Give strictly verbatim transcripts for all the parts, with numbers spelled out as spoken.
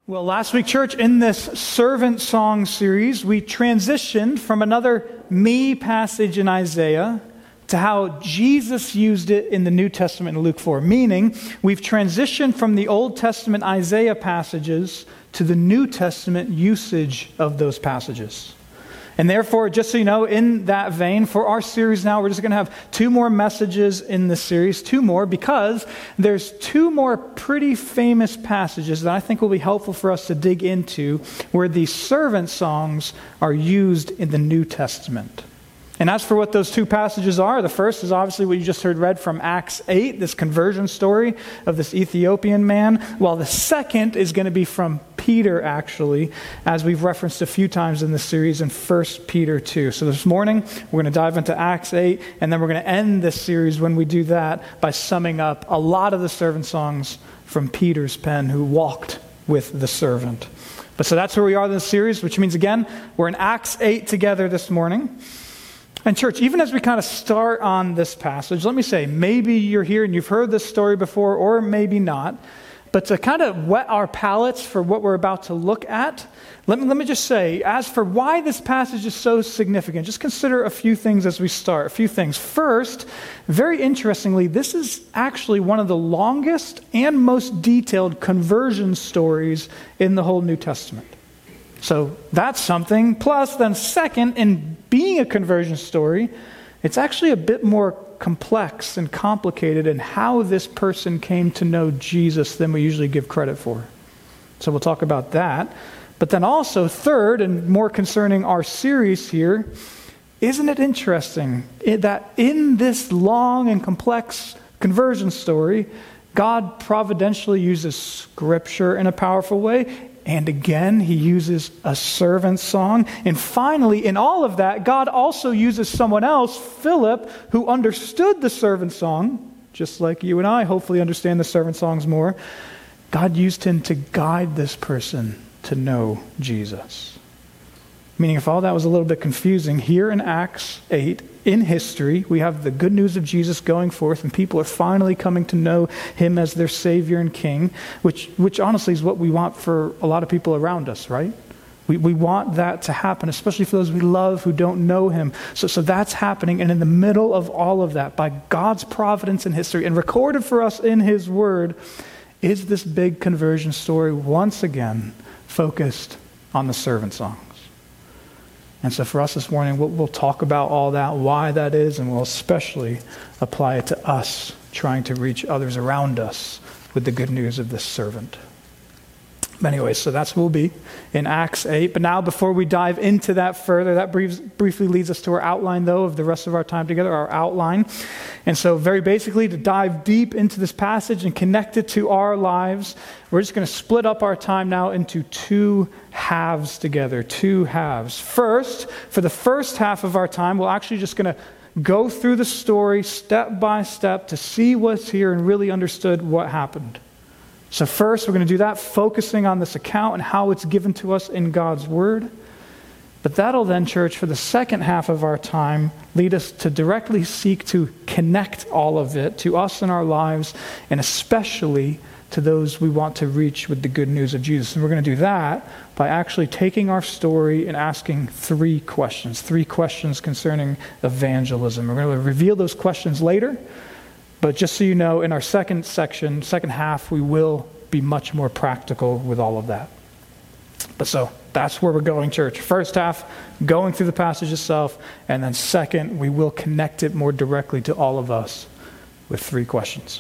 Well, last week, church, in this servant song series, we transitioned from another me passage in Isaiah to how Jesus used it in the New Testament in Luke four. Meaning, we've transitioned from the Old Testament Isaiah passages to the New Testament usage of those passages. And therefore, just so you know, in that vein, for our series now, we're just going to have two more messages in this series, two more, because there's two more pretty famous passages that I think will be helpful for us to dig into where these servant songs are used in the New Testament. And as for what those two passages are, the first is obviously what you just heard read from Acts eight, this conversion story of this Ethiopian man, while the second is going to be from Peter, actually, as we've referenced a few times in this series in First Peter two. So this morning, we're going to dive into Acts eight, and then we're going to end this series when we do that by summing up a lot of the servant songs from Peter's pen, who walked with the servant. But so that's where we are in this series, which means, again, we're in Acts eight together this morning. And church, even as we kind of start on this passage, let me say, maybe you're here and you've heard this story before, or maybe not. But to kind of whet our palates for what we're about to look at, let me, let me just say, as for why this passage is so significant, just consider a few things as we start. A few things. First, very interestingly, this is actually one of the longest and most detailed conversion stories in the whole New Testament. So that's something. Plus, then second, in being a conversion story, it's actually a bit more complex and complicated in how this person came to know Jesus than we usually give credit for. So we'll talk about that. But then also, third, and more concerning our series here, isn't it interesting that in this long and complex conversion story, God providentially uses Scripture in a powerful way? And again, he uses a servant song. And finally, in all of that, God also uses someone else, Philip, who understood the servant song, just like you and I hopefully understand the servant songs more. God used him to guide this person to know Jesus. Meaning, if all that was a little bit confusing, here in Acts eight, in history, we have the good news of Jesus going forth, and people are finally coming to know him as their Savior and King, which which honestly is what we want for a lot of people around us, right? We we want that to happen, especially for those we love who don't know him. So, so that's happening, and in the middle of all of that, by God's providence in history, and recorded for us in his word, is this big conversion story once again focused on the servant songs. And so for us this morning, we'll, we'll talk about all that, why that is, and we'll especially apply it to us trying to reach others around us with the good news of this servant. But anyway, so that's what we'll be in Acts eight. But now before we dive into that further, that brief, briefly leads us to our outline, though, of the rest of our time together, our outline. And so very basically, to dive deep into this passage and connect it to our lives, we're just going to split up our time now into two halves together, two halves. First, for the first half of our time, we're actually just going to go through the story step by step to see what's here and really understood what happened. So first, we're going to do that, focusing on this account and how it's given to us in God's Word. But that'll then, church, for the second half of our time, lead us to directly seek to connect all of it to us in our lives, and especially to those we want to reach with the good news of Jesus. And we're going to do that by actually taking our story and asking three questions, three questions concerning evangelism. We're going to reveal those questions later. But just so you know, in our second section, second half, we will be much more practical with all of that. But so, that's where we're going, church. First half, going through the passage itself, and then second, we will connect it more directly to all of us with three questions.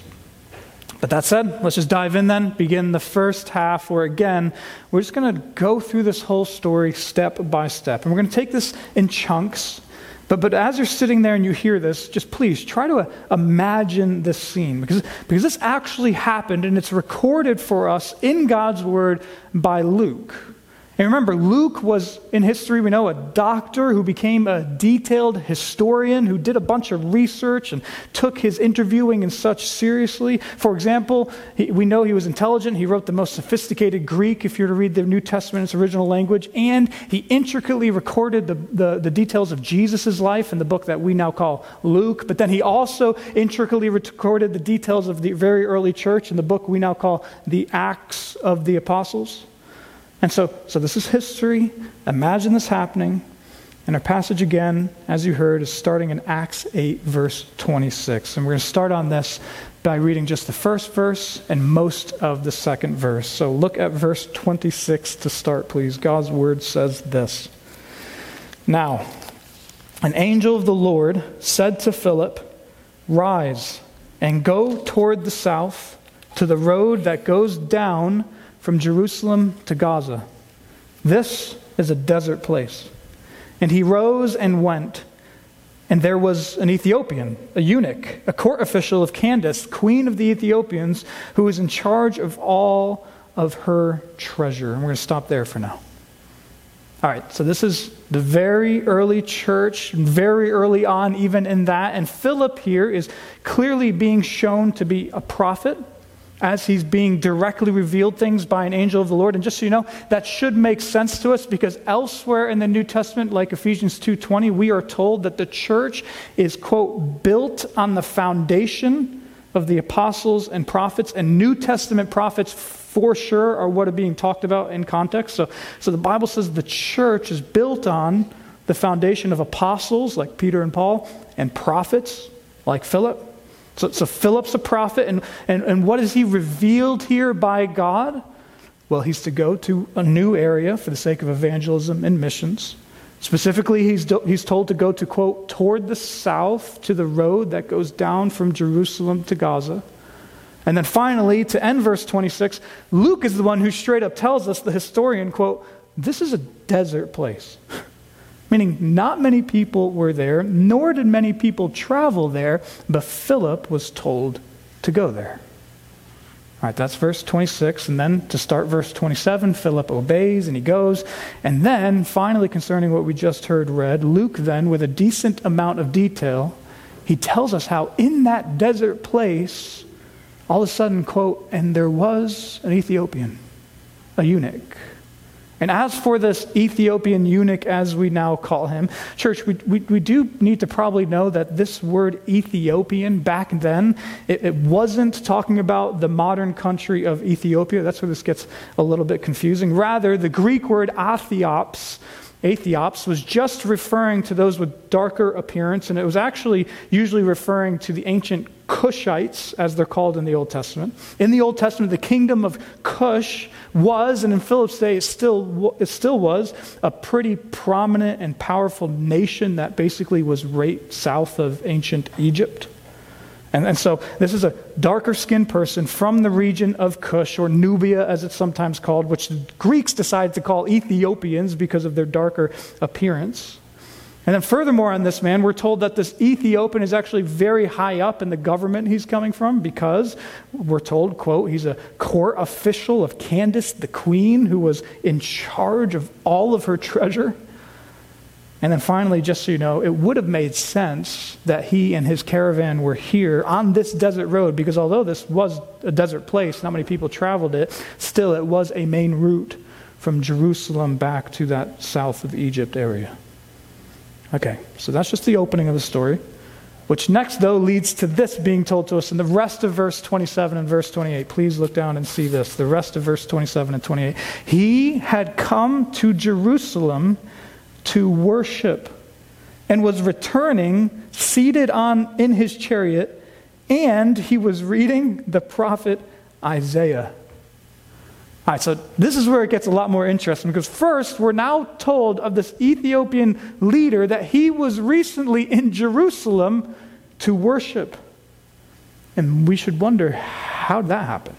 But that said, let's just dive in then, begin the first half, where again, we're just going to go through this whole story step by step. And we're going to take this in chunks. But but as you're sitting there and you hear this, just please try to uh, imagine this scene, because, because this actually happened, and it's recorded for us in God's Word by Luke. And remember, Luke was, in history, we know, a doctor who became a detailed historian who did a bunch of research and took his interviewing and such seriously. For example, he, we know he was intelligent. He wrote the most sophisticated Greek, if you're to read the New Testament in its original language. And he intricately recorded the, the, the details of Jesus' life in the book that we now call Luke. But then he also intricately recorded the details of the very early church in the book we now call the Acts of the Apostles. And so, so this is history. Imagine this happening. And our passage again, as you heard, is starting in Acts eight, verse twenty-six. And we're going to start on this by reading just the first verse and most of the second verse. So look at verse twenty-six to start, please. God's word says this. Now, an angel of the Lord said to Philip, "Rise and go toward the south to the road that goes down from Jerusalem to Gaza. This is a desert place." And he rose and went. And there was an Ethiopian, a eunuch, a court official of Candace, queen of the Ethiopians, who was in charge of all of her treasure. And we're going to stop there for now. All right, so this is the very early church, very early on even in that. And Philip here is clearly being shown to be a prophet, as he's being directly revealed things by an angel of the Lord. And just so you know, that should make sense to us, because elsewhere in the New Testament, like Ephesians two twenty, we are told that the church is, quote, built on the foundation of the apostles and prophets, and New Testament prophets for sure are what are being talked about in context. So, so the Bible says the church is built on the foundation of apostles like Peter and Paul, and prophets like Philip. So, so Philip's a prophet, and, and, and what is he revealed here by God? Well, he's to go to a new area for the sake of evangelism and missions. Specifically, he's, do, he's told to go to, quote, toward the south to the road that goes down from Jerusalem to Gaza. And then finally, to end verse twenty-six, Luke is the one who straight up tells us, the historian, quote, "This is a desert place." Meaning not many people were there, nor did many people travel there, but Philip was told to go there. All right, that's verse twenty-six. And then to start verse twenty-seven, Philip obeys and he goes. And then finally, concerning what we just heard read, Luke then, with a decent amount of detail, he tells us how in that desert place, all of a sudden, quote, "and there was an Ethiopian, a eunuch." And as for this Ethiopian eunuch, as we now call him, church, we, we, we do need to probably know that this word Ethiopian back then, it, it wasn't talking about the modern country of Ethiopia. That's where this gets a little bit confusing. Rather, the Greek word athiops, Athiops, was just referring to those with darker appearance, and it was actually usually referring to the ancient Cushites, as they're called in the Old Testament. In the Old Testament, the kingdom of Cush was, and in Philip's day it still, it still was, a pretty prominent and powerful nation that basically was right south of ancient Egypt. And, and so this is a darker skinned person from the region of Cush, or Nubia as it's sometimes called, which the Greeks decided to call Ethiopians because of their darker appearance. And then furthermore on this man, we're told that this Ethiopian is actually very high up in the government he's coming from, because we're told, quote, he's a court official of Candace, the queen, who was in charge of all of her treasure. And then finally, just so you know, it would have made sense that he and his caravan were here on this desert road, because although this was a desert place, not many people traveled it, still it was a main route from Jerusalem back to that south of Egypt area. Okay, so that's just the opening of the story, which next, though, leads to this being told to us in the rest of verse twenty-seven and verse twenty-eight. Please look down and see this, the rest of verse twenty-seven and twenty-eight. He had come to Jerusalem to worship, and was returning, seated on in his chariot, and he was reading the prophet Isaiah. All right, so this is where it gets a lot more interesting, because first, we're now told of this Ethiopian leader that he was recently in Jerusalem to worship. And we should wonder, how did that happen?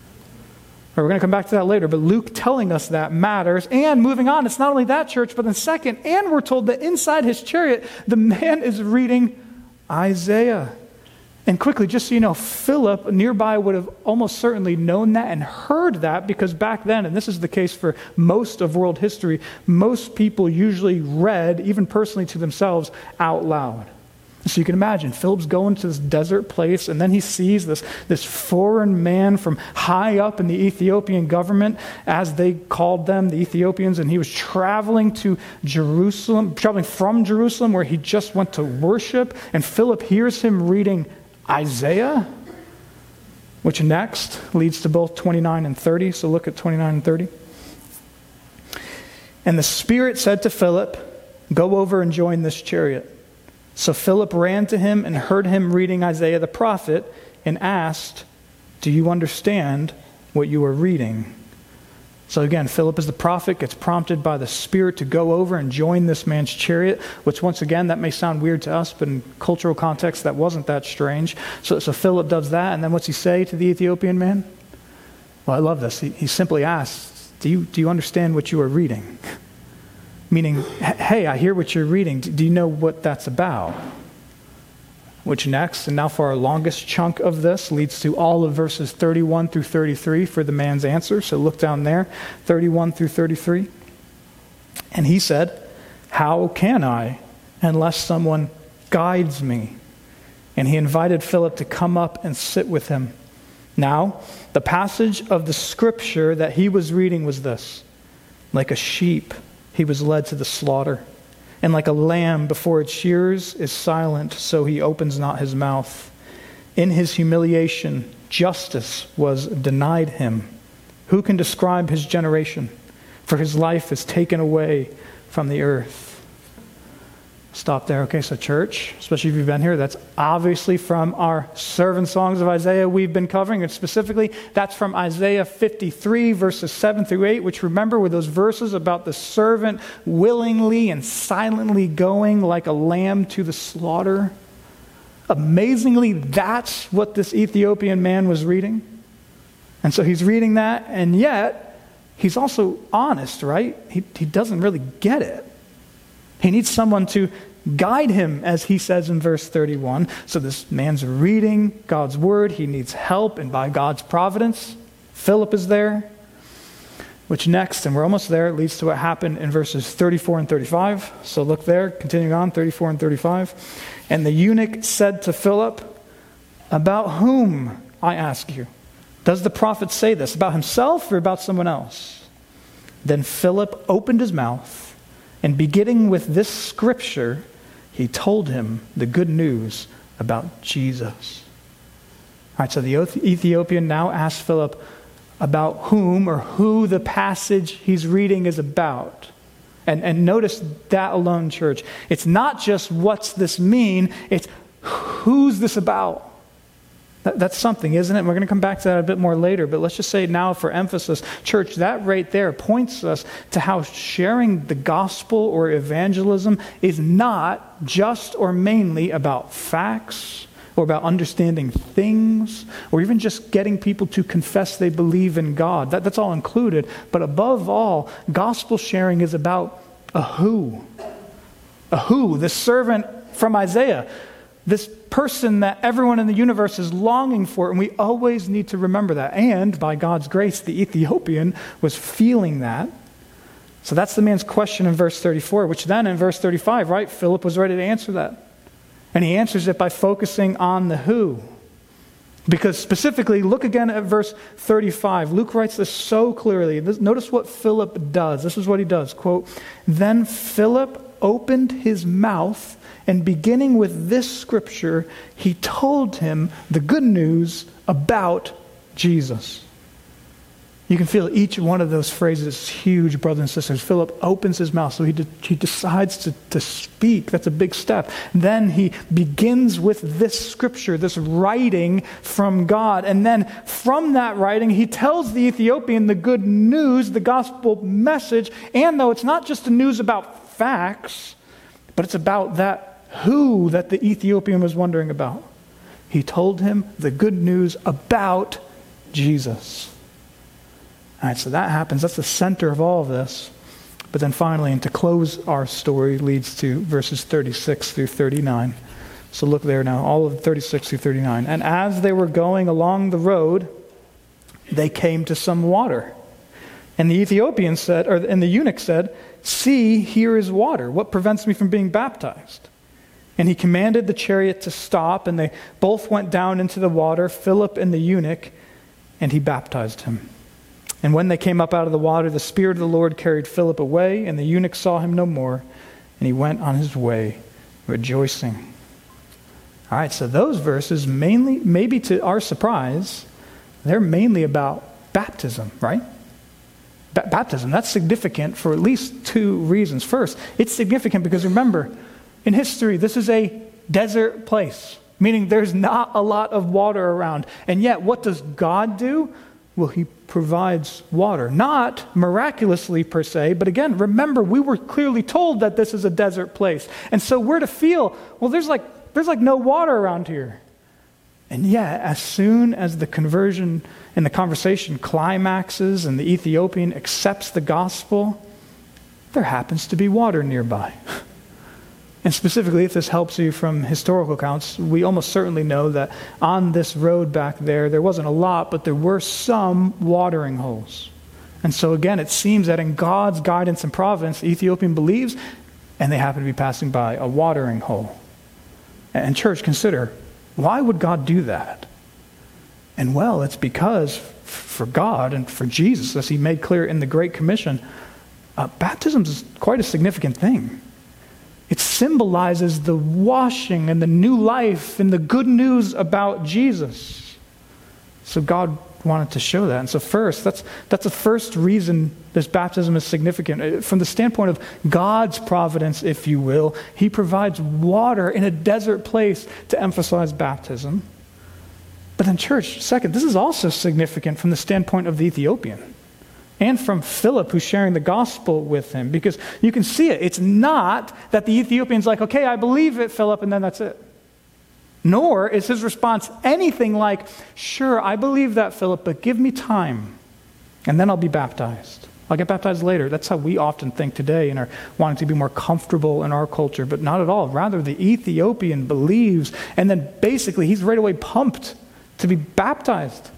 We're going to come back to that later, but Luke telling us that matters. And moving on, it's not only that, church, but then second, and we're told that inside his chariot, the man is reading Isaiah. And quickly, just so you know, Philip nearby would have almost certainly known that and heard that, because back then, and this is the case for most of world history, most people usually read, even personally to themselves, out loud. So you can imagine, Philip's going to this desert place, and then he sees this, this foreign man from high up in the Ethiopian government, as they called them, the Ethiopians, and he was traveling to Jerusalem, traveling from Jerusalem, where he just went to worship, and Philip hears him reading Isaiah, which next leads to both twenty-nine and thirty. So look at twenty-nine and thirty. And the Spirit said to Philip, go over and join this chariot. So Philip ran to him and heard him reading Isaiah the prophet and asked, do you understand what you are reading? So again, Philip as the prophet gets prompted by the Spirit to go over and join this man's chariot, which once again, that may sound weird to us, but in cultural context, that wasn't that strange. So, so Philip does that, and then what's he say to the Ethiopian man? Well, I love this. He, he simply asks, do you, do you understand what you are reading? Meaning, hey, I hear what you're reading. Do you know what that's about? Which next, and now for our longest chunk of this, leads to all of verses thirty-one through thirty-three for the man's answer. So look down there, thirty-one through thirty-three. And he said, how can I unless someone guides me? And he invited Philip to come up and sit with him. Now, the passage of the scripture that he was reading was this: like a sheep, he was led to the slaughter. And like a lamb before its shearers is silent, so he opens not his mouth. In his humiliation, justice was denied him. Who can describe his generation? For his life is taken away from the earth. Stop there. Okay, so church, especially if you've been here, that's obviously from our servant songs of Isaiah we've been covering. And specifically, that's from Isaiah fifty-three, verses seven through eight, which remember were those verses about the servant willingly and silently going like a lamb to the slaughter. Amazingly, that's what this Ethiopian man was reading. And so he's reading that, and yet he's also honest, right? He, he doesn't really get it. He needs someone to guide him, as he says in verse thirty-one. So this man's reading God's word. He needs help, and by God's providence, Philip is there. Which next, and we're almost there, leads to what happened in verses thirty-four and thirty-five. So look there, continuing on, thirty-four and thirty-five. And the eunuch said to Philip, about whom, I ask you? Does the prophet say this? About himself or about someone else? Then Philip opened his mouth, and beginning with this scripture, he told him the good news about Jesus. All right, so the Ethiopian now asks Philip about whom or who the passage he's reading is about. And, and notice that alone, church. It's not just what's this mean, it's who's this about. That, that's something, isn't it? We're going to come back to that a bit more later, but let's just say now for emphasis, church, that right there points us to how sharing the gospel or evangelism is not just or mainly about facts or about understanding things or even just getting people to confess they believe in God. That, that's all included. But above all, gospel sharing is about a who. A who, the servant from Isaiah. This person that everyone in the universe is longing for, and we always need to remember that. And by God's grace, the Ethiopian was feeling that. So that's the man's question in verse thirty-four, which then in verse thirty-five, right, Philip was ready to answer that. And he answers it by focusing on the who. Because specifically, look again at verse thirty-five. Luke writes this so clearly. This, notice what Philip does. This is what he does. Quote, then Philip opened his mouth, and beginning with this scripture, he told him the good news about Jesus. You can feel each one of those phrases is huge, brothers and sisters. Philip opens his mouth, so he, de- he decides to, to speak. That's a big step. Then he begins with this scripture, this writing from God. And then from that writing, he tells the Ethiopian the good news, the gospel message. And though it's not just the news about facts, but it's about that who that the Ethiopian was wondering about. He told him the good news about Jesus. All right, so that happens. That's the center of all of this. But then finally, and to close our story, leads to verses thirty-six through thirty-nine. So look there now, all of thirty-six through thirty-nine. And as they were going along the road, they came to some water. And the Ethiopian said, or and the eunuch said, see, here is water. What prevents me from being baptized? And he commanded the chariot to stop, and they both went down into the water, Philip and the eunuch, and he baptized him. And when they came up out of the water, the Spirit of the Lord carried Philip away, and the eunuch saw him no more, and he went on his way rejoicing. All right, so those verses mainly, maybe to our surprise, they're mainly about baptism, right? ba- baptism. That's significant for at least two reasons. First, it's significant because remember, in history, this is a desert place, meaning there's not a lot of water around. And yet, what does God do? Well, he provides water. Not miraculously per se, but again, remember, we were clearly told that this is a desert place. And so we're to feel, well, there's like there's like no water around here. And yet, as soon as the conversion and the conversation climaxes and the Ethiopian accepts the gospel, there happens to be water nearby. And specifically, if this helps you from historical accounts, we almost certainly know that on this road back there, there wasn't a lot, but there were some watering holes. And so again, it seems that in God's guidance and providence, the Ethiopian believes, and they happen to be passing by a watering hole. And church, consider, why would God do that? And well, it's because for God and for Jesus, as he made clear in the Great Commission, uh, baptism is quite a significant thing. It symbolizes the washing and the new life and the good news about Jesus. So God wanted to show that. And so first, that's that's the first reason this baptism is significant. From the standpoint of God's providence, if you will, he provides water in a desert place to emphasize baptism. But then church, second, this is also significant from the standpoint of the Ethiopian. And from Philip, who's sharing the gospel with him. Because you can see it. It's not that the Ethiopian's like, okay, I believe it, Philip, and then that's it. Nor is his response anything like, sure, I believe that, Philip, but give me time, and then I'll be baptized. I'll get baptized later. That's how we often think today and are wanting to be more comfortable in our culture, but not at all. Rather, the Ethiopian believes, and then basically he's right away pumped to be baptized.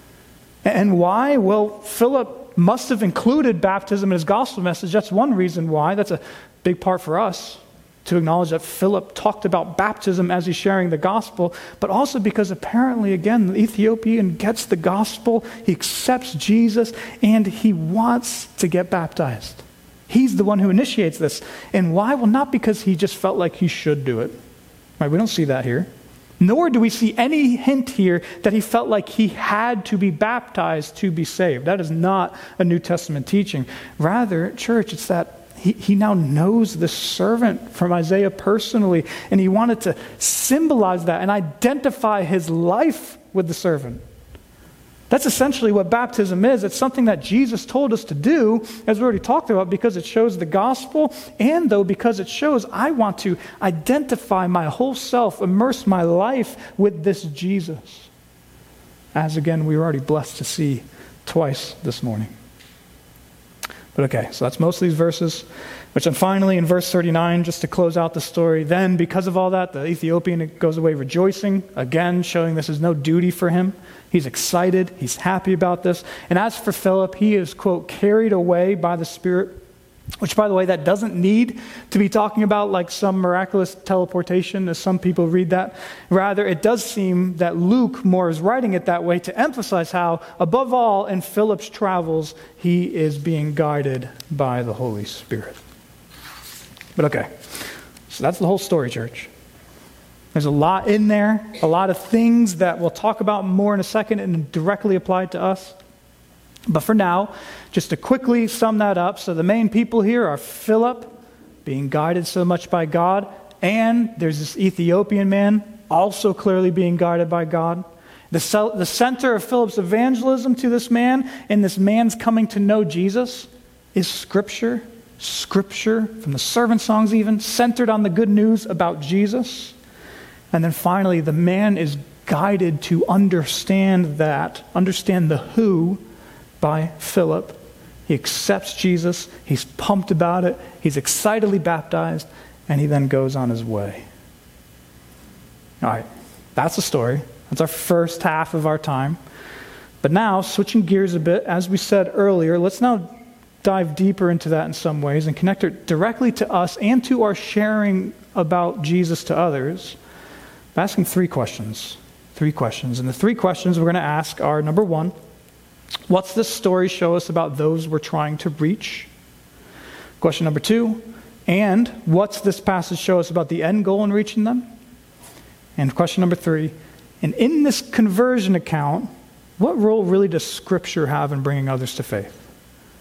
And why? Well, Philip must have included baptism in his gospel message. That's one reason why. That's a big part for us to acknowledge that Philip talked about baptism as he's sharing the gospel, but also because apparently, again, the Ethiopian gets the gospel, he accepts Jesus, and he wants to get baptized. He's the one who initiates this. And why? Well, not because he just felt like he should do it. Right? We don't see that here. Nor do we see any hint here that he felt like he had to be baptized to be saved. That is not a New Testament teaching. Rather, church, it's that he, he now knows the servant from Isaiah personally, and he wanted to symbolize that and identify his life with the servant. That's essentially what baptism is. It's something that Jesus told us to do, as we already talked about, because it shows the gospel, and though because it shows I want to identify my whole self, immerse my life with this Jesus. As again, we were already blessed to see twice this morning. But okay, so that's most of these verses. Which then finally in verse thirty-nine, just to close out the story, then because of all that, the Ethiopian goes away rejoicing, again showing this is no duty for him. He's excited, he's happy about this. And as for Philip, he is, quote, carried away by the Spirit, which, by the way, that doesn't need to be talking about like some miraculous teleportation, as some people read that. Rather, it does seem that Luke more is writing it that way to emphasize how, above all, in Philip's travels, he is being guided by the Holy Spirit. But okay, so that's the whole story, church. There's a lot in there, a lot of things that we'll talk about more in a second and directly apply to us. But for now, just to quickly sum that up, so the main people here are Philip, being guided so much by God, and there's this Ethiopian man, also clearly being guided by God. The, ce- the center of Philip's evangelism to this man, and this man's coming to know Jesus, is Scripture. Scripture, from the servant songs even, centered on the good news about Jesus. And then finally, the man is guided to understand that, understand the who by Philip. He accepts Jesus, he's pumped about it, he's excitedly baptized, and he then goes on his way. All right, that's the story. That's our first half of our time. But now, switching gears a bit, as we said earlier, let's now dive deeper into that in some ways and connect it directly to us and to our sharing about Jesus to others. I'm asking three questions. Three questions. And the three questions we're going to ask are, number one, what's this story show us about those we're trying to reach? Question number two, and what's this passage show us about the end goal in reaching them? And question number three, and in this conversion account, what role really does Scripture have in bringing others to faith?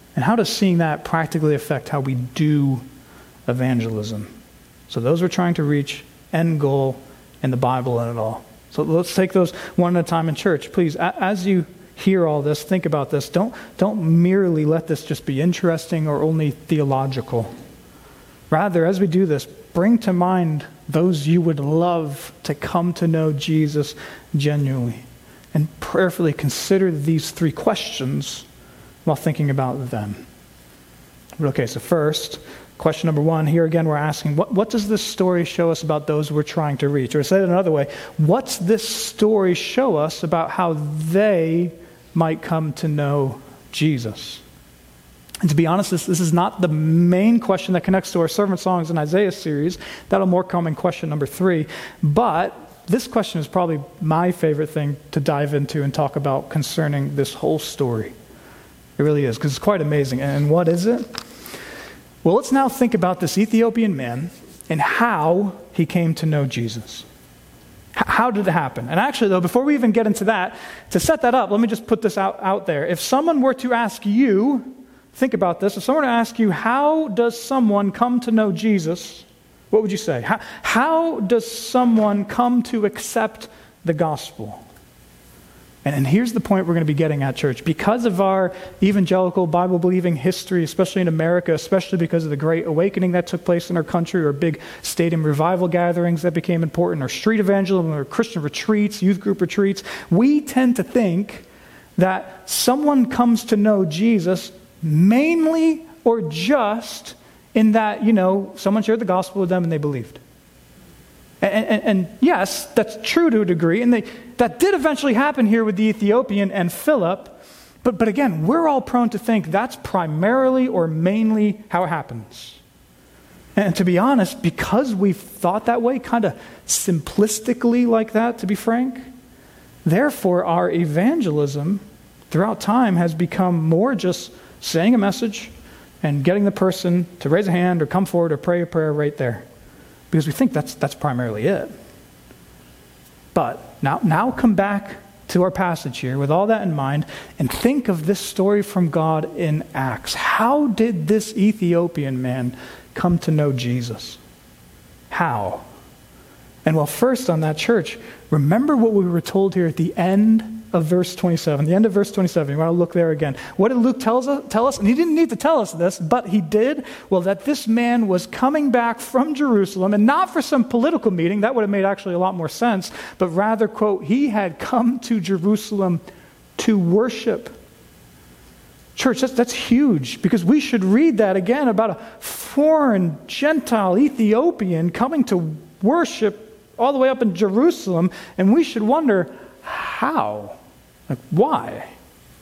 And how does seeing that practically affect how we do evangelism? So those we're trying to reach, end goal, and the Bible in it all. So let's take those one at a time in church. Please, as you hear all this, think about this. Don't, don't merely let this just be interesting or only theological. Rather, as we do this, bring to mind those you would love to come to know Jesus genuinely. And prayerfully consider these three questions while thinking about them. Okay, so first, question number one, here again we're asking, what, what does this story show us about those we're trying to reach? Or said another way, what's this story show us about how they might come to know Jesus? And to be honest, this, this is not the main question that connects to our Servant Songs in Isaiah series. That'll more come in question number three. But this question is probably my favorite thing to dive into and talk about concerning this whole story. It really is, because it's quite amazing. And what is it? Well, let's now think about this Ethiopian man and how he came to know Jesus. H- how did it happen? And actually, though, before we even get into that, to set that up, let me just put this out, out there. If someone were to ask you, think about this, if someone were to ask you, how does someone come to know Jesus, what would you say? How, how does someone come to accept the gospel? And, and here's the point we're going to be getting at, church. Because of our evangelical, Bible-believing history, especially in America, especially because of the Great Awakening that took place in our country, or big stadium revival gatherings that became important, or street evangelism, or Christian retreats, youth group retreats, we tend to think that someone comes to know Jesus mainly or just in that, you know, someone shared the gospel with them and they believed. And, and, and yes, that's true to a degree, and they, that did eventually happen here with the Ethiopian and Philip, but, but again, we're all prone to think that's primarily or mainly how it happens. And to be honest, because we've thought that way, kind of simplistically like that, to be frank, therefore our evangelism throughout time has become more just saying a message and getting the person to raise a hand or come forward or pray a prayer right there. Because we think that's that's primarily it. But now, now come back to our passage here with all that in mind and think of this story from God in Acts. How did this Ethiopian man come to know Jesus? How? And well, first on that, church, remember what we were told here at the end of verse twenty-seven. The end of verse twenty-seven. You want to look there again. What did Luke tells us, tell us? And he didn't need to tell us this, but he did. Well, that this man was coming back from Jerusalem, and not for some political meeting. That would have made actually a lot more sense. But rather, quote, he had come to Jerusalem to worship. Church, that's, that's huge, because we should read that again about a foreign, Gentile, Ethiopian coming to worship all the way up in Jerusalem, and we should wonder, how? Like, why?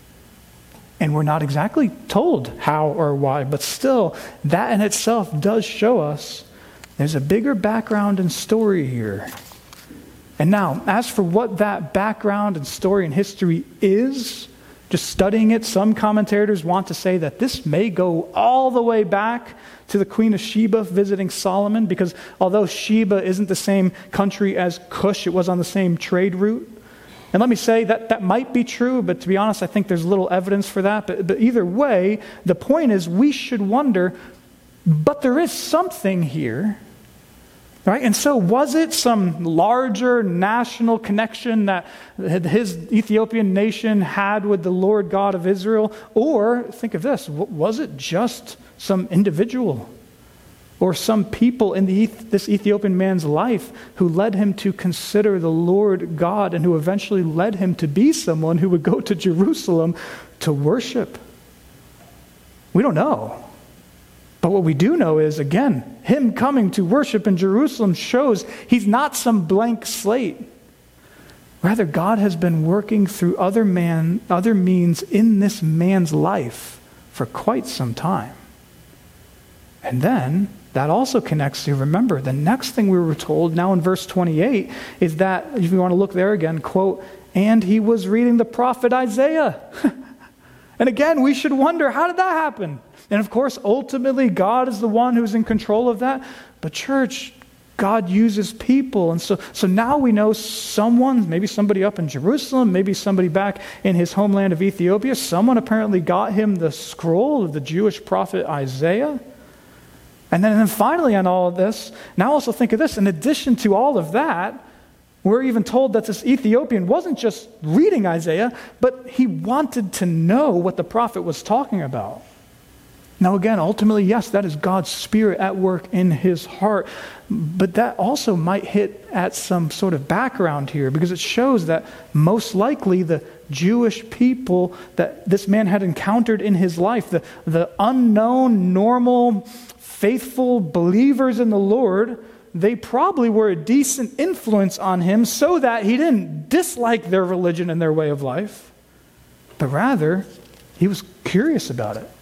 And we're not exactly told how or why, but still, that in itself does show us there's a bigger background and story here. And now, as for what that background and story and history is, just studying it, some commentators want to say that this may go all the way back to the Queen of Sheba visiting Solomon, because although Sheba isn't the same country as Cush, it was on the same trade route. And let me say that that might be true, but to be honest, I think there's little evidence for that. But, but either way, the point is we should wonder, but there is something here, right? And so was it some larger national connection that his Ethiopian nation had with the Lord God of Israel? Or, think of this, was it just some individual or some people in the, this Ethiopian man's life who led him to consider the Lord God and who eventually led him to be someone who would go to Jerusalem to worship? We don't know. But what we do know is, again, him coming to worship in Jerusalem shows he's not some blank slate. Rather, God has been working through other man, other means in this man's life for quite some time. And then that also connects to, remember, the next thing we were told now in verse twenty-eight is that, if you want to look there again, quote, and he was reading the prophet Isaiah. And again, we should wonder, how did that happen? And of course, ultimately, God is the one who's in control of that. But church, God uses people. And so, so now we know someone, maybe somebody up in Jerusalem, maybe somebody back in his homeland of Ethiopia, someone apparently got him the scroll of the Jewish prophet Isaiah. And then, and then finally on all of this, now also think of this, in addition to all of that, we're even told that this Ethiopian wasn't just reading Isaiah, but he wanted to know what the prophet was talking about. Now again, ultimately, yes, that is God's Spirit at work in his heart. But that also might hit at some sort of background here, because it shows that most likely the Jewish people that this man had encountered in his life, the, the unknown, normal, faithful believers in the Lord, they probably were a decent influence on him so that he didn't dislike their religion and their way of life, but rather he was curious about it.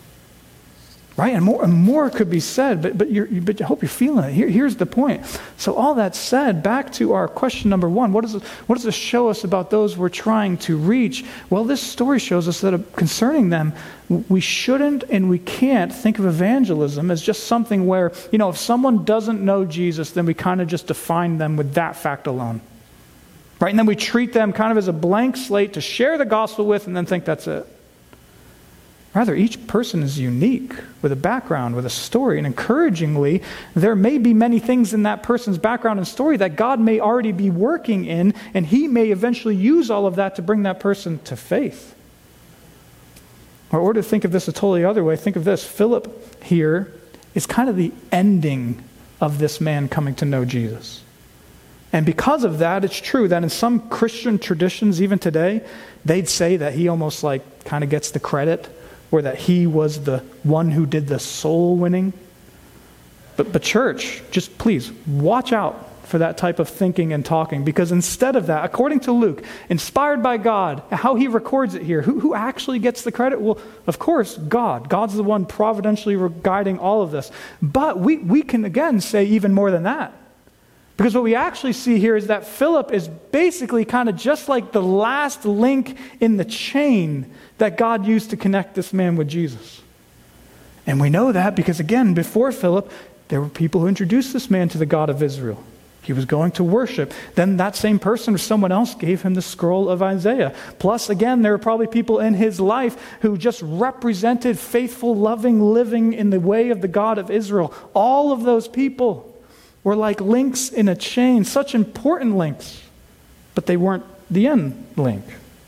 Right? And more and more could be said, but but, you're, but I hope you're feeling it. Here, here's the point. So all that said, back to our question number one, what does, it, what does this show us about those we're trying to reach? Well, this story shows us that uh, concerning them, we shouldn't and we can't think of evangelism as just something where, you know, if someone doesn't know Jesus, then we kind of just define them with that fact alone. Right? And then we treat them kind of as a blank slate to share the gospel with and then think that's it. Rather, each person is unique with a background, with a story. And encouragingly, there may be many things in that person's background and story that God may already be working in, and he may eventually use all of that to bring that person to faith. Or, or to think of this a totally other way, think of this. Philip here is kind of the ending of this man coming to know Jesus. And because of that, it's true that in some Christian traditions, even today, they'd say that he almost like kind of gets the credit, or that he was the one who did the soul winning. But, but church, just please watch out for that type of thinking and talking, because instead of that, according to Luke, inspired by God, how he records it here, who, who actually gets the credit? Well, of course, God. God's the one providentially guiding all of this. But we, we can again say even more than that. Because what we actually see here is that Philip is basically kind of just like the last link in the chain that God used to connect this man with Jesus. And we know that because, again, before Philip, there were people who introduced this man to the God of Israel. He was going to worship. Then that same person or someone else gave him the scroll of Isaiah. Plus, again, there were probably people in his life who just represented faithful, loving, living in the way of the God of Israel. All of those people were like links in a chain, such important links, but they weren't the end link.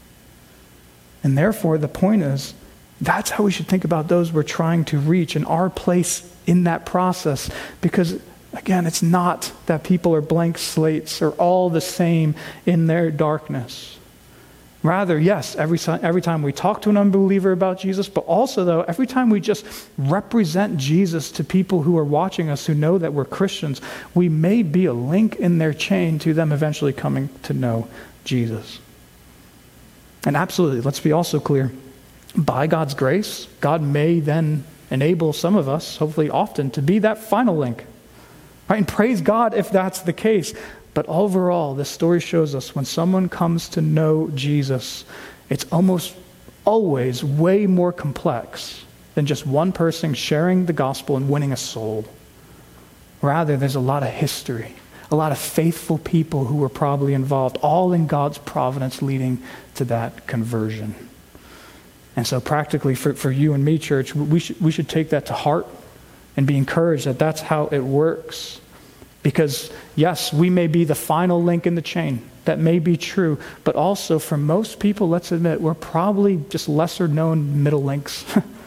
And therefore, the point is, that's how we should think about those we're trying to reach and our place in that process. Because, again, it's not that people are blank slates or all the same in their darkness. Rather, yes, every, every time we talk to an unbeliever about Jesus, but also, though, every time we just represent Jesus to people who are watching us who know that we're Christians, we may be a link in their chain to them eventually coming to know Jesus. And absolutely, let's be also clear, by God's grace, God may then enable some of us, hopefully often, to be that final link. Right? And praise God if that's the case. But overall, this story shows us when someone comes to know Jesus, it's almost always way more complex than just one person sharing the gospel and winning a soul. Rather, there's a lot of history, a lot of faithful people who were probably involved, all in God's providence leading to that conversion. And so practically for, for you and me, church, we should, we should take that to heart and be encouraged that that's how it works. Because, yes, we may be the final link in the chain. That may be true. But also, for most people, let's admit, we're probably just lesser-known middle links.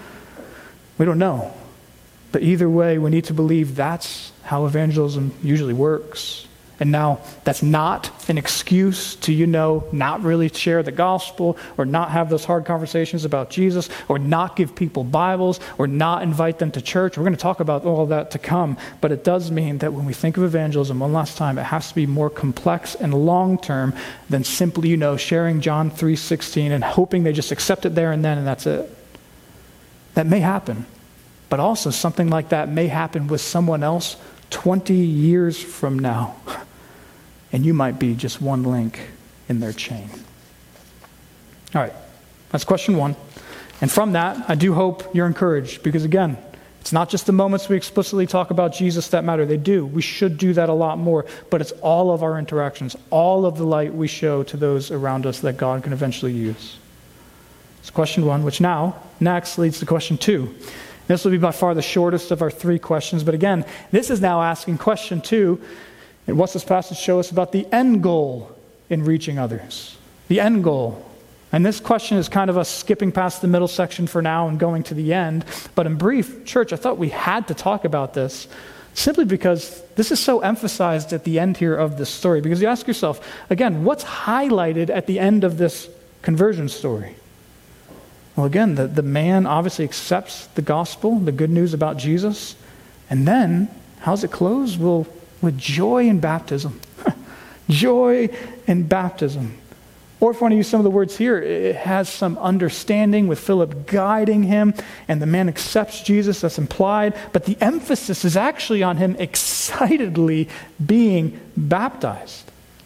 We don't know. But either way, we need to believe that's how evangelism usually works. And now, that's not an excuse to, you know, not really share the gospel or not have those hard conversations about Jesus or not give people Bibles or not invite them to church. We're going to talk about all of that to come. But it does mean that when we think of evangelism, one last time, it has to be more complex and long-term than simply, you know, sharing John three sixteen and hoping they just accept it there and then and that's it. That may happen. But also something like that may happen with someone else twenty years from now. And you might be just one link in their chain. All right, that's question one. And from that, I do hope you're encouraged because, again, It's not just the moments we explicitly talk about Jesus that matter. They do. We should do that a lot more. But it's all of our interactions, all of the light we show to those around us that God can eventually use. It's question one, which now, next, leads to question two. This will be by far the shortest of our three questions. But again, this is now asking question two, and what's this passage show us about the end goal in reaching others? The end goal. And this question is kind of us skipping past the middle section for now and going to the end. But in brief, church, I thought we had to talk about this simply because this is so emphasized at the end here of this story. Because you ask yourself, again, what's highlighted at the end of this conversion story? Well, again, the, the man obviously accepts the gospel, the good news about Jesus. And then, how's it close? Well, with joy in baptism. Joy in baptism. Or if you want to use some of the words here, it has some understanding with Philip guiding him, and the man accepts Jesus, that's implied. But the emphasis is actually on him excitedly being baptized.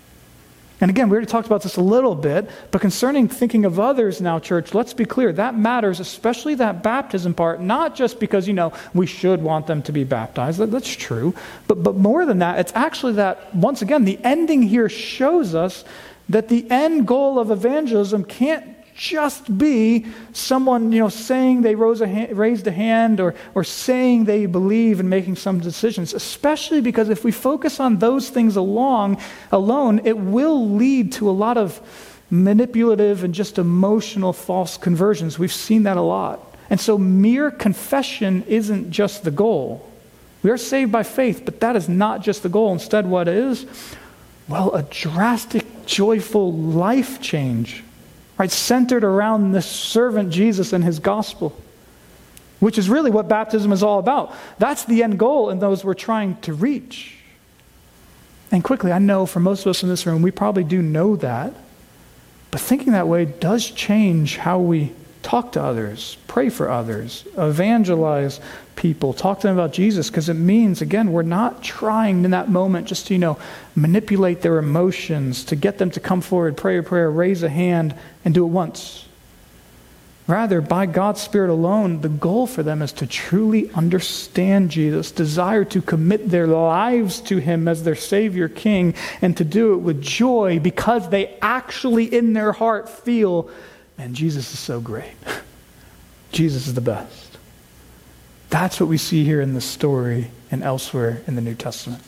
And again, we already talked about this a little bit, but concerning thinking of others now, church, let's be clear. That matters, especially that baptism part, not just because, you know, we should want them to be baptized. That, that's true. But, but more than that, it's actually that, once again, the ending here shows us that the end goal of evangelism can't just be someone, you know, saying they rose a ha- raised a hand or, or saying they believe and making some decisions, especially because if we focus on those things along, alone, it will lead to a lot of manipulative and just emotional false conversions. We've seen that a lot. And so mere confession isn't just the goal. We are saved by faith, but that is not just the goal. Instead, what is? Well, a drastic, joyful life change, right? Centered around this servant Jesus and his gospel, which is really what baptism is all about. That's the end goal in those we're trying to reach. And quickly, I know for most of us in this room, we probably do know that, but thinking that way does change how we talk to others, pray for others, evangelize people, talk to them about Jesus, because it means, again, we're not trying in that moment just to, you know, manipulate their emotions, to get them to come forward, pray a prayer, raise a hand, and do it once. Rather, by God's Spirit alone, the goal for them is to truly understand Jesus, desire to commit their lives to Him as their Savior King, and to do it with joy because they actually in their heart feel, man, Jesus is so great. Jesus is the best. That's what we see here in this story and elsewhere in the New Testament.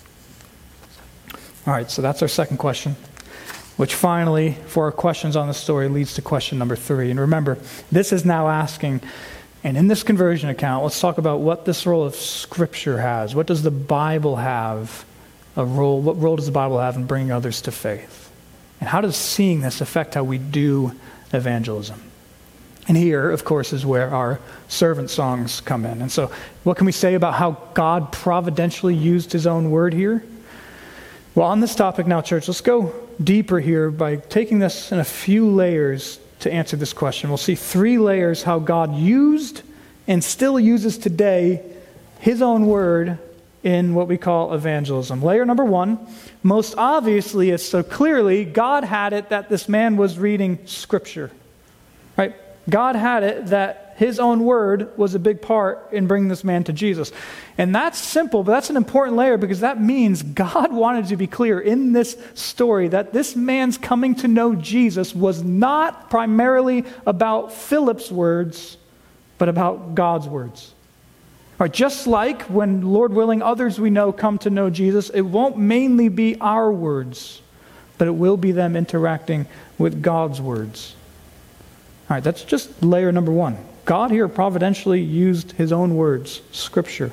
All right, so that's our second question, which finally, for our questions on the story, leads to question number three. And remember, this is now asking, and in this conversion account, let's talk about what this role of Scripture has. What does the Bible have a role? What role does the Bible have in bringing others to faith? And how does seeing this affect how we do evangelism? And here, of course, is where our servant songs come in. And so what can we say about how God providentially used His own word here? Well, on this topic now, church, let's go deeper here by taking this in a few layers to answer this question. We'll see three layers how God used and still uses today His own word in what we call evangelism. Layer number one, most obviously is so clearly God had it that this man was reading Scripture, right? God had it that His own word was a big part in bringing this man to Jesus. And that's simple, but that's an important layer because that means God wanted to be clear in this story that this man's coming to know Jesus was not primarily about Philip's words, but about God's words. All right, just like when, Lord willing, others we know come to know Jesus, it won't mainly be our words, but it will be them interacting with God's words. All right, that's just layer number one. God here providentially used His own words, Scripture.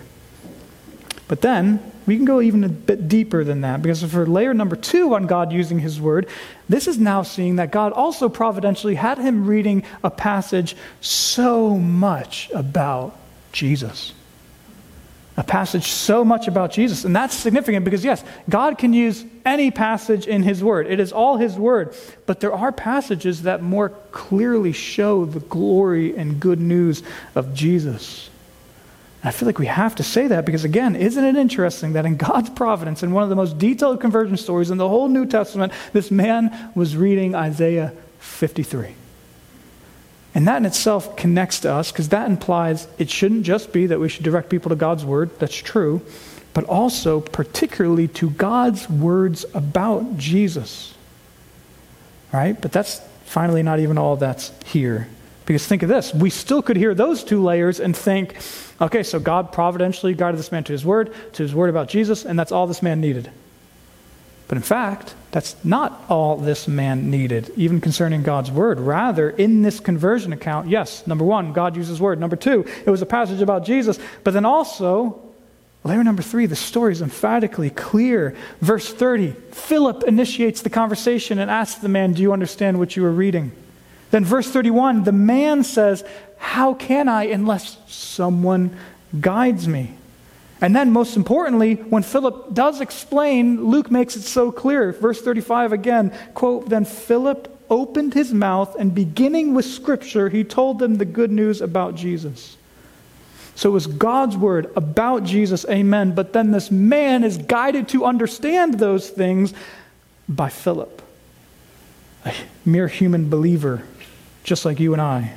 But then, we can go even a bit deeper than that, because for layer number two on God using His word, this is now seeing that God also providentially had him reading a passage so much about Jesus. A passage so much about Jesus. And that's significant because, yes, God can use any passage in His word. It is all His word. But there are passages that more clearly show the glory and good news of Jesus. And I feel like we have to say that because, again, isn't it interesting that in God's providence, in one of the most detailed conversion stories in the whole New Testament, this man was reading Isaiah fifty-three. And that in itself connects to us, because that implies it shouldn't just be that we should direct people to God's word. That's true. But also particularly to God's words about Jesus. Right? But that's finally not even all that's here. Because think of this. We still could hear those two layers and think, okay, so God providentially guided this man to his word, to his word about Jesus, and that's all this man needed. But in fact, that's not all this man needed, even concerning God's word. Rather, in this conversion account, yes, number one, God used his word. Number two, it was a passage about Jesus. But then also, layer number three, the story is emphatically clear. Verse thirty, Philip initiates the conversation and asks the man, do you understand what you are reading? Then verse thirty-one, the man says, how can I unless someone guides me? And then most importantly, when Philip does explain, Luke makes it so clear. Verse thirty-five again, quote, then Philip opened his mouth and beginning with scripture, he told them the good news about Jesus. So it was God's word about Jesus, amen. But then this man is guided to understand those things by Philip, a mere human believer, just like you and I.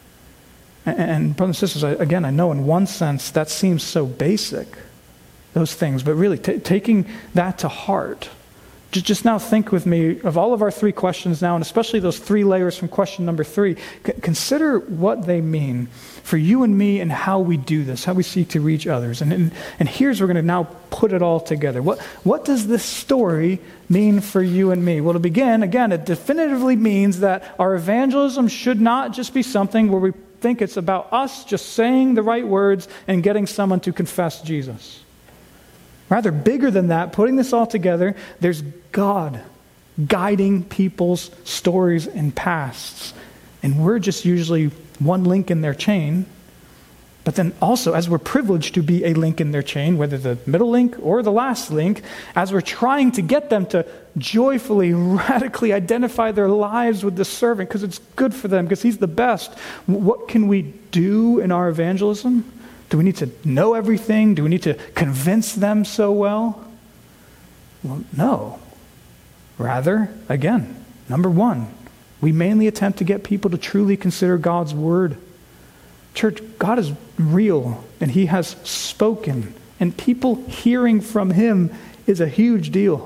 And brothers and sisters, again, I know in one sense that seems so basic, those things, but really t- taking that to heart. Just, just now think with me of all of our three questions now, and especially those three layers from question number three. C- consider what they mean for you and me and how we do this, how we seek to reach others. And, and, and here's where we're going to now put it all together. What, what does this story mean for you and me? Well, to begin, again, it definitively means that our evangelism should not just be something where we think it's about us just saying the right words and getting someone to confess Jesus. Rather, bigger than that, putting this all together, there's God guiding people's stories and pasts. And we're just usually one link in their chain. But then also, as we're privileged to be a link in their chain, whether the middle link or the last link, as we're trying to get them to joyfully, radically identify their lives with the servant because it's good for them, because he's the best, what can we do in our evangelism? Do we need to know everything? Do we need to convince them so well? Well, no. Rather, again, number one, we mainly attempt to get people to truly consider God's word. Church, God is real, and he has spoken, and people hearing from him is a huge deal.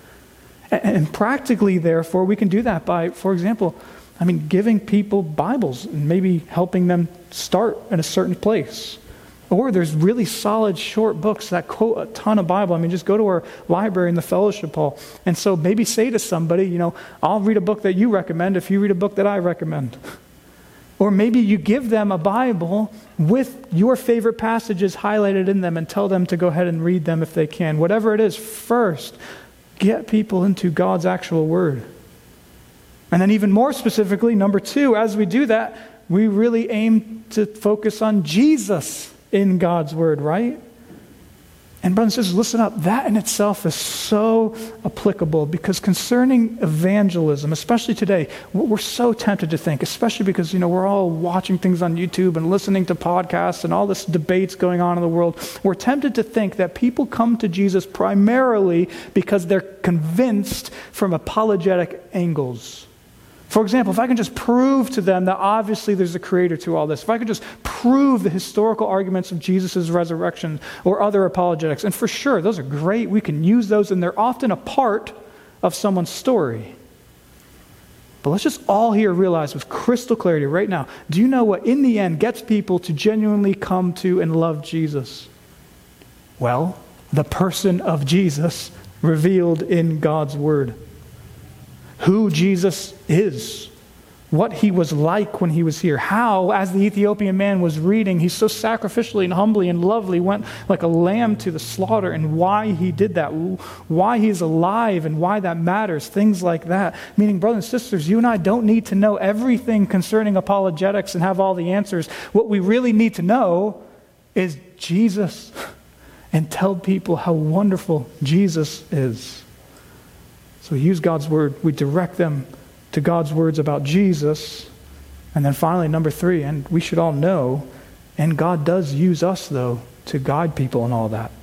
And practically, therefore, we can do that by, for example, I mean, giving people Bibles and maybe helping them start in a certain place. Or there's really solid short books that quote a ton of Bible. I mean, just go to our library in the fellowship hall. And so maybe say to somebody, you know, I'll read a book that you recommend if you read a book that I recommend. Or maybe you give them a Bible with your favorite passages highlighted in them and tell them to go ahead and read them if they can. Whatever it is, first, get people into God's actual word. And then even more specifically, number two, as we do that, we really aim to focus on Jesus in God's word, right? And brothers and sisters, listen up. That in itself is so applicable, because concerning evangelism, especially today, we're so tempted to think, especially because, you know, we're all watching things on YouTube and listening to podcasts and all this debates going on in the world. We're tempted to think that people come to Jesus primarily because they're convinced from apologetic angles. For example, if I can just prove to them that obviously there's a creator to all this, if I could just prove the historical arguments of Jesus' resurrection or other apologetics, and for sure, those are great. We can use those, and they're often a part of someone's story. But let's just all here realize with crystal clarity right now, do you know what in the end gets people to genuinely come to and love Jesus? Well, the person of Jesus revealed in God's word. Who Jesus is, what he was like when he was here, how, as the Ethiopian man was reading, he so sacrificially and humbly and lovely went like a lamb to the slaughter, and why he did that, why he's alive and why that matters, things like that. Meaning, brothers and sisters, you and I don't need to know everything concerning apologetics and have all the answers. What we really need to know is Jesus, and tell people how wonderful Jesus is. So we use God's word, we direct them to God's words about Jesus. And then finally, number three, and we should all know, and God does use us, though, to guide people in all that.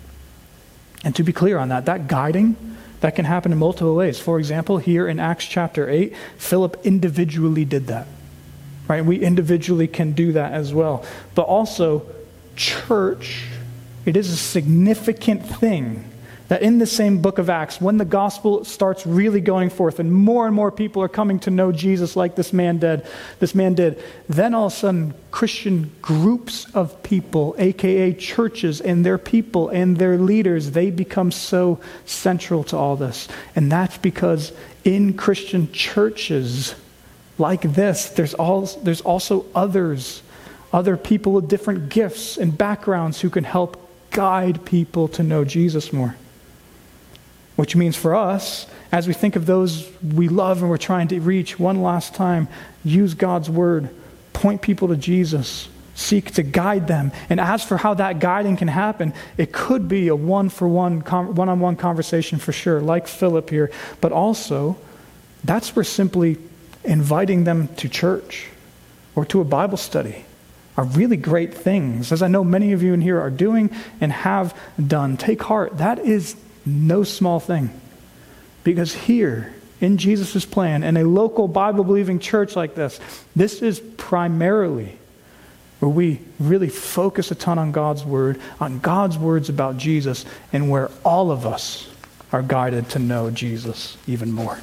And to be clear on that, that guiding, that can happen in multiple ways. For example, here in Acts chapter eight, Philip individually did that. right? We individually can do that as well. But also, church, it is a significant thing that in the same book of Acts, when the gospel starts really going forth and more and more people are coming to know Jesus like this man did, this man did, then all of a sudden Christian groups of people, aka churches and their people and their leaders, they become so central to all this. And that's because in Christian churches like this, there's all there's also others, other people with different gifts and backgrounds who can help guide people to know Jesus more. Which means for us, as we think of those we love and we're trying to reach, one last time, use God's word, point people to Jesus, seek to guide them. And as for how that guiding can happen, it could be a one-for-one, one-on-one conversation for sure, like Philip here. But also, that's where simply inviting them to church or to a Bible study are really great things. As I know many of you in here are doing and have done. Take heart. That is no small thing. Because here, in Jesus' plan, in a local Bible-believing church like this, this is primarily where we really focus a ton on God's word, on God's words about Jesus, and where all of us are guided to know Jesus even more.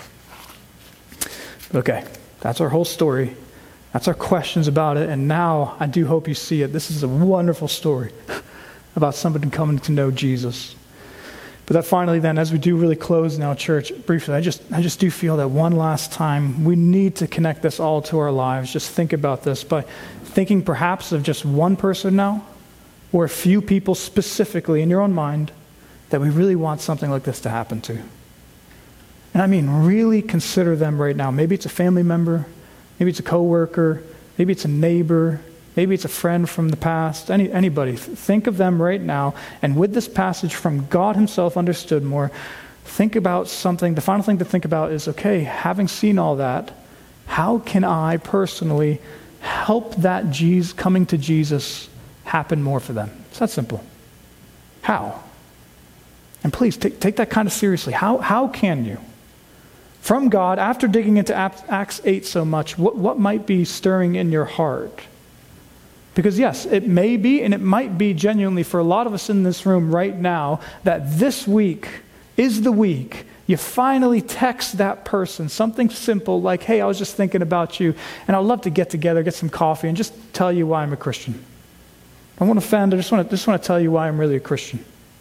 Okay, that's our whole story. That's our questions about it. And now I do hope you see it. This is a wonderful story about somebody coming to know Jesus. But that finally then, as we do really close now, church, briefly, I just I just do feel that one last time we need to connect this all to our lives. Just think about this by thinking perhaps of just one person now, or a few people specifically in your own mind that we really want something like this to happen to. And I mean, really consider them right now. Maybe it's a family member, maybe it's a coworker, maybe it's a neighbor, maybe it's a friend from the past, any, anybody. Think of them right now. And with this passage from God himself understood more, think about something. The final thing to think about is, okay, having seen all that, how can I personally help that Jesus, coming to Jesus happen more for them? It's that simple. How? And please, take, take that kind of seriously. How, how can you? From God, after digging into Acts eight so much, what, what might be stirring in your heart? Because yes, it may be, and it might be genuinely for a lot of us in this room right now, that this week is the week you finally text that person something simple like, hey, I was just thinking about you, and I'd love to get together, get some coffee, and just tell you why I'm a Christian. I won't offend, I just want to, just want to tell you why I'm really a Christian.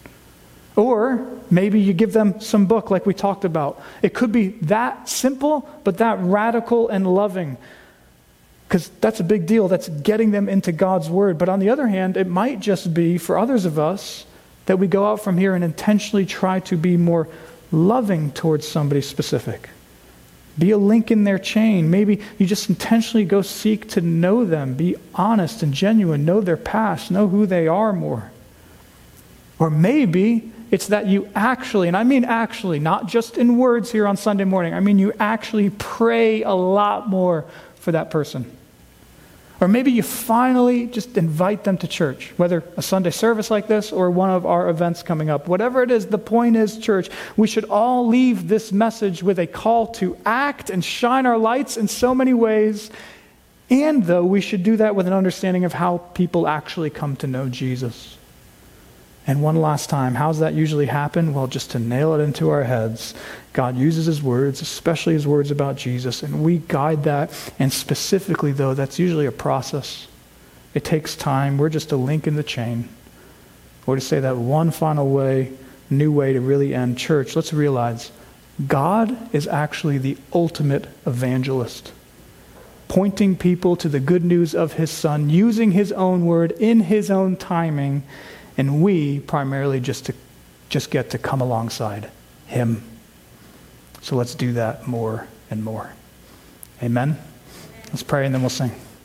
Or maybe you give them some book like we talked about. It could be that simple, but that radical and loving. Because that's a big deal. That's getting them into God's word. But on the other hand, it might just be for others of us that we go out from here and intentionally try to be more loving towards somebody specific. Be a link in their chain. Maybe you just intentionally go seek to know them. Be honest and genuine. Know their past. Know who they are more. Or maybe it's that you actually, and I mean actually, not just in words here on Sunday morning. I mean you actually pray a lot more for that person. Or maybe you finally just invite them to church, whether a Sunday service like this or one of our events coming up. Whatever it is, the point is, church, we should all leave this message with a call to act and shine our lights in so many ways. And though we should do that with an understanding of how people actually come to know Jesus. And one last time, how does that usually happen? Well, just to nail it into our heads, God uses his words, especially his words about Jesus, and we guide that. And specifically, though, that's usually a process. It takes time. We're just a link in the chain. Or to say that one final way, new way to really end church, let's realize God is actually the ultimate evangelist, pointing people to the good news of his Son, using his own word in his own timing. And we primarily just to just get to come alongside him. So let's do that more and more. Amen? Let's pray and then we'll sing.